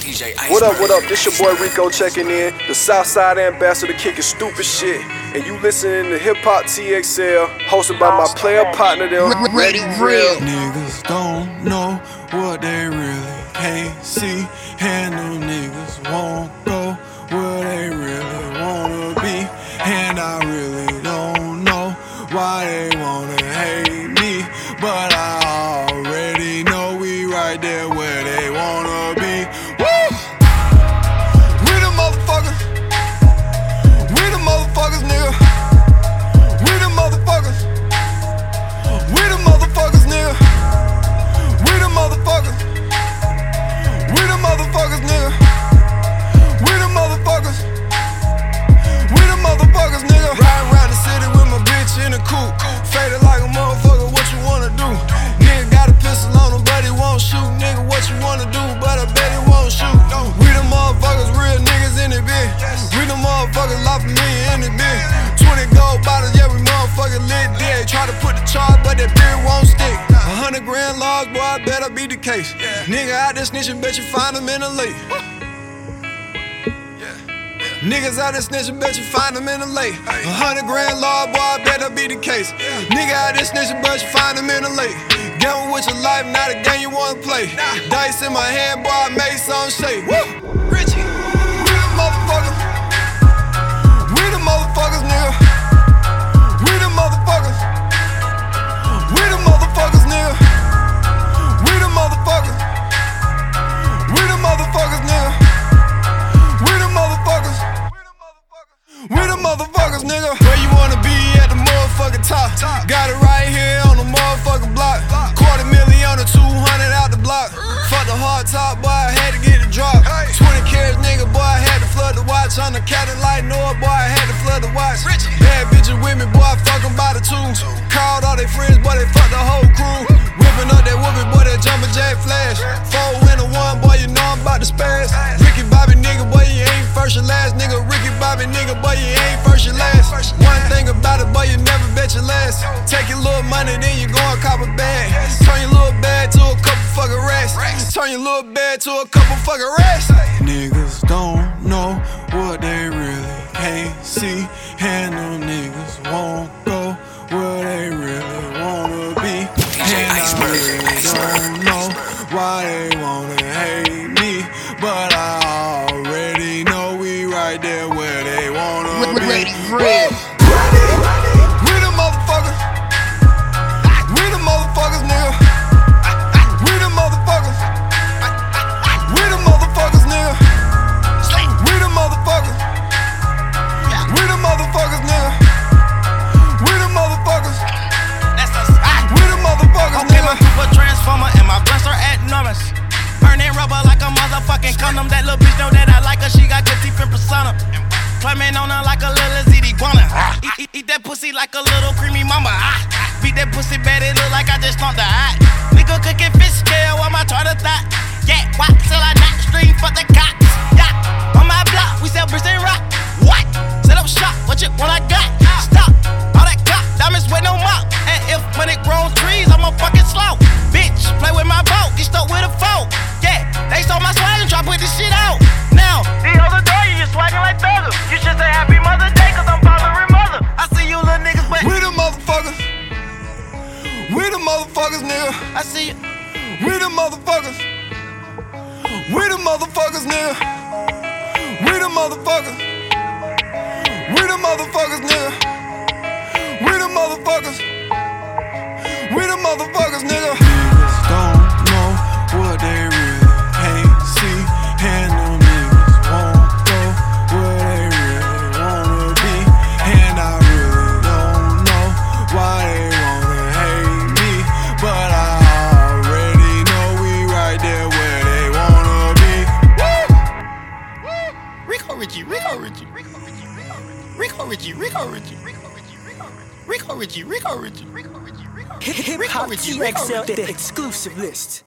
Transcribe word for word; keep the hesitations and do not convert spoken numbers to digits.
D J Iceberg. What up, what up? This your boy Rico checking in. The Southside ambassador kicking stupid shit. And you listening to Hip Hop T X L, hosted by my player partner, them Ready Real. Niggas don't know what they really can't see. And them niggas won't go where they really wanna be. And I really don't know why they wanna hate me, but I already know we right there where they wanna be. Woo! We the motherfuckers. We the motherfuckers, nigga. We the motherfuckers. We the motherfuckers, nigga. We the motherfuckers. We the motherfuckers, nigga. We the motherfuckers. We the motherfuckers, nigga. Riding around the city with my bitch in the coupe. Faded like a motherfucker, what you wanna do? Nigga got a pistol on him, but he won't shoot. Nigga, what you wanna do? But I bet he won't shoot. We the motherfuckers, real niggas in the bitch. We the motherfuckers, lot for me in the bitch. twenty gold bottles, yeah, we motherfucking lit dead. Try to put the charge, but that beer won't stick. A hundred grand laws, boy, I better be the case. Nigga out there snitching, bet you find him in the lake. Niggas out there snitching, bet you find them in the lake. A hundred grand law, boy, I better be the case. Nigga out there snitching, but you find them in the lake. Gamble with your life, not a game you wanna play. Dice in my hand, boy, I made some shake. Woo! Richie, we the motherfuckers. We the motherfuckers, nigga. We the motherfuckers. We the motherfuckers, nigga. We the motherfuckers. We the motherfuckers, nigga. We the motherfuckers. We the motherfuckers, nigga. Where you wanna be at the motherfucking top? Got it right here on the motherfucking block. Quarter million on the two hundred out the block. Fuck the hard top, boy, I had to get it dropped. twenty carats, nigga, boy, I had to flood the watch. On the Captain Light Noah, boy, I had to flood the watch. Bad bitches with me, boy, I fuck them by the two. Called all they friends, boy, they fuck the whole crew. Whipping up that whooping, boy, that jumping jack flash. Four in a one, boy, you know I'm about to spaz. Ricky Bobby, nigga, boy, you ain't first or last, nigga. Ricky Bobby, nigga, boy, you ain't first or last. One thing about it, boy, you never bet your last. Take your little money, then you go and cop a bag. Turn your little bag to a couple fucking racks. Turn your little bag to a couple fucking racks. Niggas don't know what they really can't see. And them niggas won't go where they really wanna be. And I really don't know why they wanna hate me, but I already know we right there where they wanna be. Ready Real. We the motherfuckers. We the motherfuckers, nigga. We the motherfuckers. We the motherfuckers, nigga. We the motherfuckers. We the motherfuckers, nigga. We the motherfuckers. We the motherfuckers, Okay, my nigga. super transformer and my blunts are enormous. Burning rubber like a motherfucking condom. That little bitch know that I like her. She got good teeth and persona. Climbing on her like a little ziti guana. Eat, eat, eat that pussy like a little creamy mama. Ah. Beat that pussy bad, it look like I just stomped the eye. Nigga cooking fish scale on my tartar thought. Yeah, why till I not stream for the cops? Yeah, on my block, we sell bricks and rock. What? Set up shop, what you what I got? Stop, all that cop, diamonds with no mop. And if money grown trees, I'm a fucking slow. Bitch, play with my boat, get stuck with a foe. Yeah, they stole my swag and try to put this shit out. Now, the other day, you just swagging like thuggers. You should say happy Mother's Day, cause I'm following mother. I see you little niggas, but We the motherfuckers. We the motherfuckers, nigga. I see you. We the motherfuckers. We the motherfuckers, nigga. We the motherfuckers. We the motherfuckers, nigga. We the motherfuckers. We the motherfuckers, nigga. Niggas don't know what they really can't see. And them niggas won't go where they really wanna be. And I really don't know why they wanna hate me, but I already know we right there where they wanna be. Rico Richie, Rico Richie, Rico Richie, Rico Richie, Rico Richie, Rico Richie, Rico Richie, Rico Richie, Rico Richie, Rico Richie, Rico Richie, Hip Hop T X L, the exclusive list.